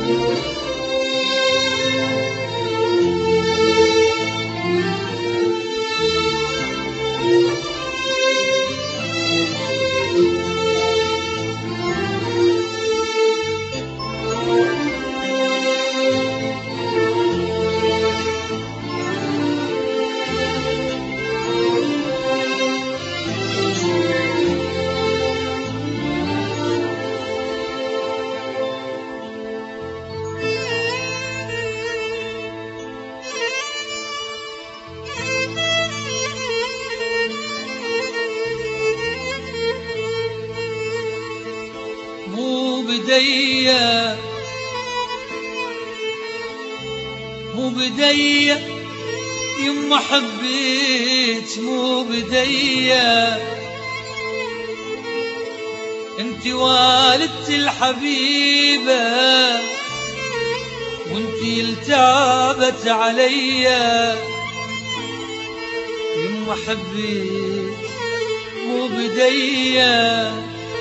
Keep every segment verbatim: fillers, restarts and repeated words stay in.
مو بديا مو بديا يما حبيت، مو بديا انتي والدتي الحبيبة وانتي التعبت عليا. يما حبيت مو بديا،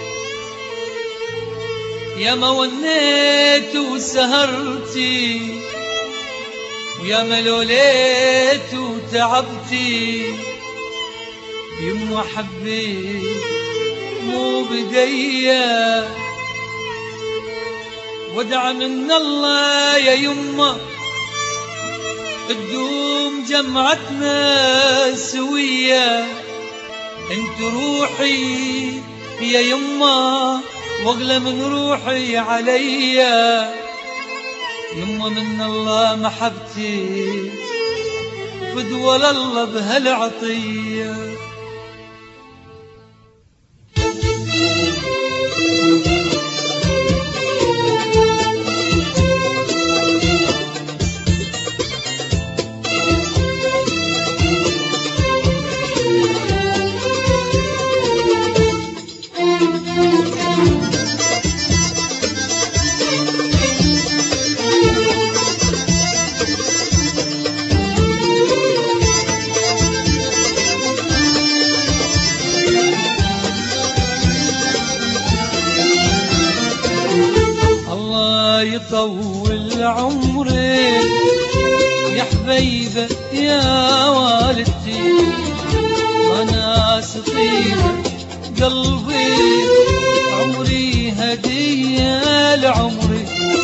يا ما ونيت وسهرتي ويا ما لوليت وتعبتي. يما حبيت مو بديا، ودع من الله يا يما تدوم جمعتنا سوية. انت روحي يا يما واغلى من روحي عليا. يما من الله محبتي فدوى لله بهالعطية. يطول عمري يا حبيبة يا والدتي، وناس طيبة قلبي عمري هدية لعمري.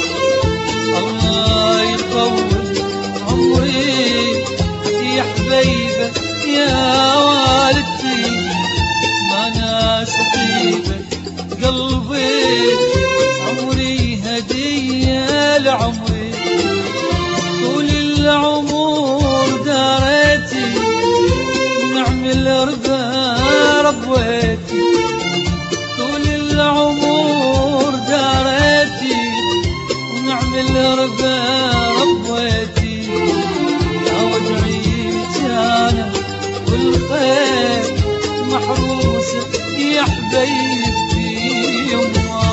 الله يطول عمري يا حبيبة يا والدتي، وناس طيبة قلبي عمري هدية لعمري. طول العمر داريتي نعمل ربا ربيتي. طول العمر داريتي ونعمل ربا ربيتي. يا وجعي جانا والخير محروسة يا حبيبتي يما.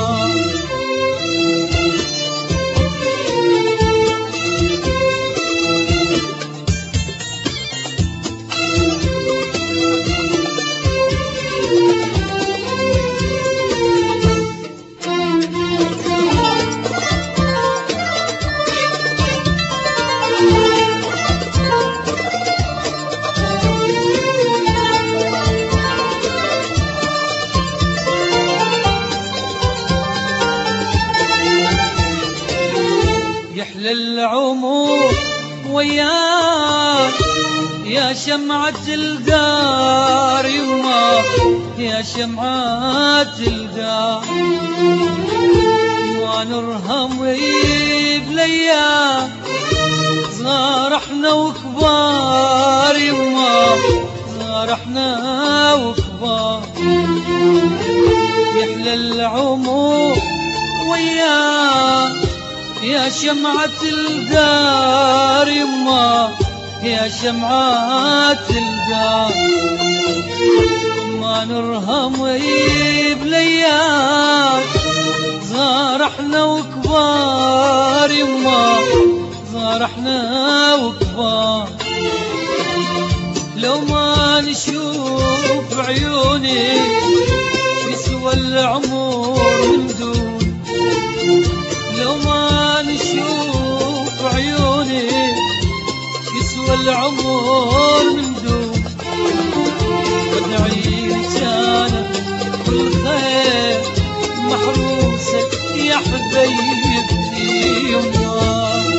يحلى العمر وياك يا شمعة الدار يما، يا شمعة الدار. ما نرهم بلياك صغار احنا وكبار يما، صغار احنا وكبار. يحلى العمر وياك يا شمعة الدار يما، يا شمعة الدار. ما نرهم بلياك صغار احنا وكبار يما، صغار احنا وكبار. لو ما نشوف عيونك يسوى العمر من دون، لو ما نشوف عيونك يسوى العمر من دون، وادعي لك انا بالخير محروسة يا حبيبتي يما.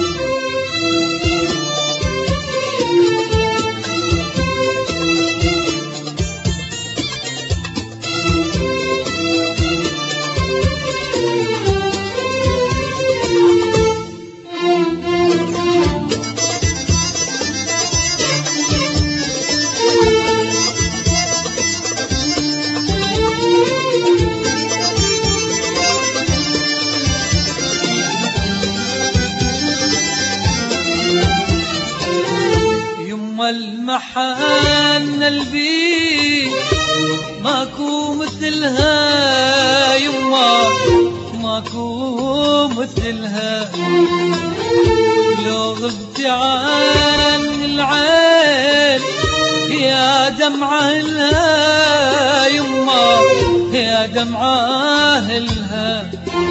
المحن البيت ماكو مثلها يما، ماكو مثلها. لو غبت عن العين يا دمعة لها يما، يا دمعة لها.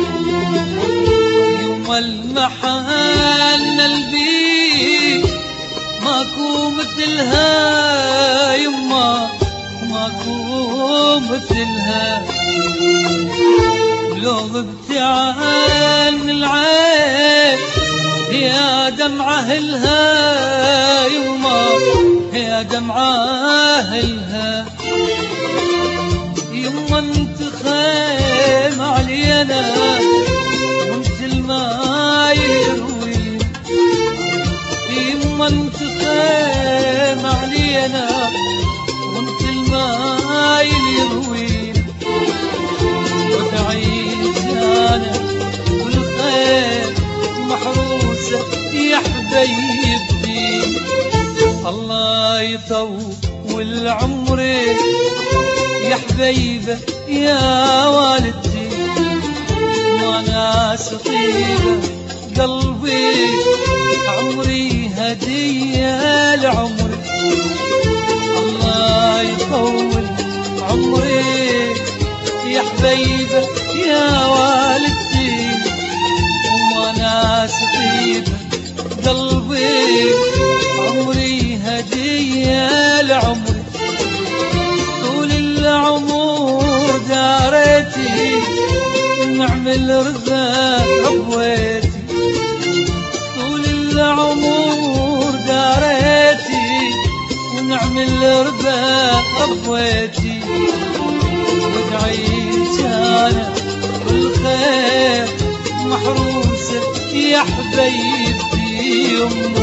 يما المحن البيت ماكو مثلها يما، ماكو مثلها. لو غبت عن العين يا دمعة لها يما، يا دمعة لها. يما انت خيم علينا وانت الماي يروي، يما انت خيم علينا وانت الماي يروي. وادعي انا والخير محروسة يا حبيبتي. الله يطول عمرك يا حبيبة يا والدتي، وناس طيبة قلبي عمري هدية لعمرك. الله يطول عمرك يا حبيبة يا والدتي، وناس طيبة قلبي عمري هدية لعمرك. طول العمر داريتي نعمل رزاق بويتي، طول العمر داريتي ونعمل رزاق بويتي. وادعي انا بالخير محروسة يا حبيبتي يما.